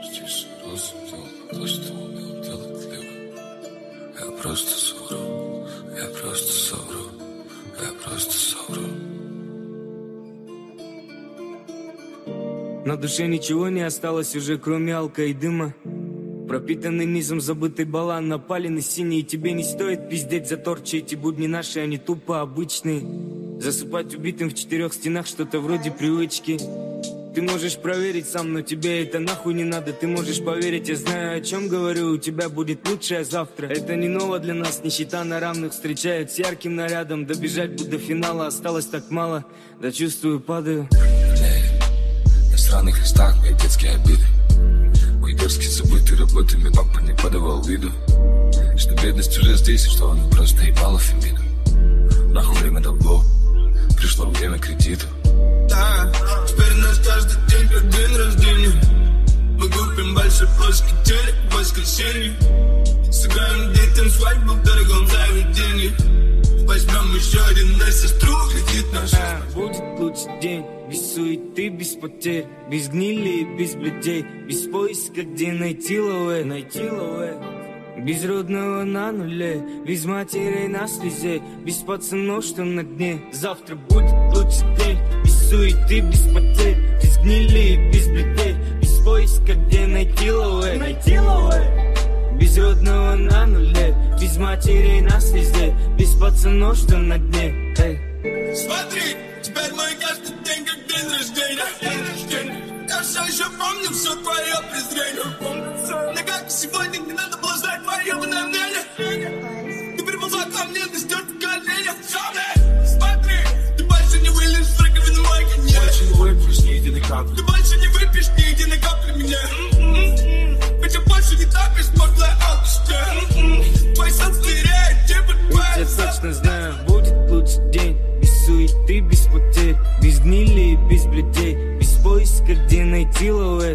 тише, розум делал то, что умел делать лево. Я просто совру, я просто совру, я просто совру. На душе ничего не осталось уже, кроме алка и дыма. Пропитанный низом забытый балан, напаленный синий. Тебе не стоит пиздеть за торчи, эти будни наши, они тупо обычные. Засыпать убитым в 4 стенах, что-то вроде привычки. Ты можешь проверить сам, но тебе это нахуй не надо. Ты можешь поверить, я знаю, о чем говорю. У тебя будет лучшее завтра. Это не ново для нас, нищета на равных встречает с ярким нарядом. Добежать бы до финала, осталось так мало. Да чувствую, падаю. На странных листах мои детские обиды. Мой дерзкий забытый работами папа не подавал виду, что бедность уже здесь, что он просто ебал Фемиду. Нахуй время долгов, пришло время кредиту. Да, теперь у нас каждый день как день рождения. Мы купим большой плоский телек в воскресенье. Сыграем детям свадьбу в дорогом заведении. Возьмем еще один на сестру, кредит наш. Будет лучший день, без суеты, без потерь, без гнили и без бледей, без поиска, где найти лове, без родного на нуле, без матерей на слезе, без пацанов, что на дне. Завтра будет лучший день, без суеты, без потерь, без гнили и без бледей, без поиска, где найти лове, без родного на нуле, без матерей на слезе, без пацанов, что на дне. Смотри, теперь мой каждый день как день рождения. Я все еще помню все твое презрение. Но как сегодня не надо было знать твое мнение. Ты приползла ко мне, ты стер в коленях. Смотри, ты больше не вылезешь в раковину мой коньяк. Больше не выпьешь ни единой капли. Ты больше не выпьешь ни единой капли меня. Ведь я больше не тапишь, смоглая алкашка. Твой сон стыреет, типа твоя. Я точно знаю, будет лучший день. Без суеты, без потерь, без гнили и без бледей, без поиска, где найти лове,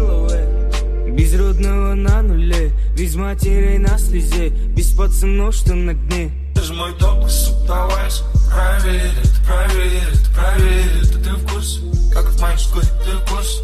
без родного на нуле, без матерей на слезе, без пацанов, что на дне. Даже мой доктор, суптовайс, проверит, а ты в курсе, как в моей школе, ты в курсе.